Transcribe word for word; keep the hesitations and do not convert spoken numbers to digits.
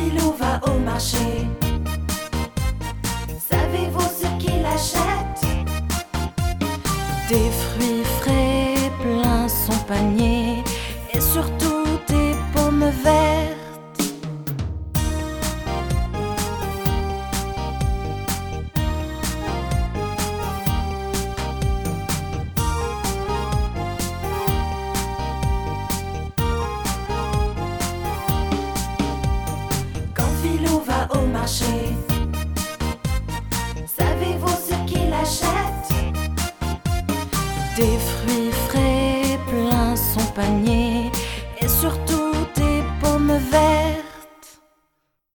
Philou va au marché, savez-vous ce qu'il achète? Des fruits frais plein son panier et surtout des pommes vertes. Quand Philou va au marché, savez-vous ce qu'il achète? Des fruits frais plein son panier et surtout des pommes vertes.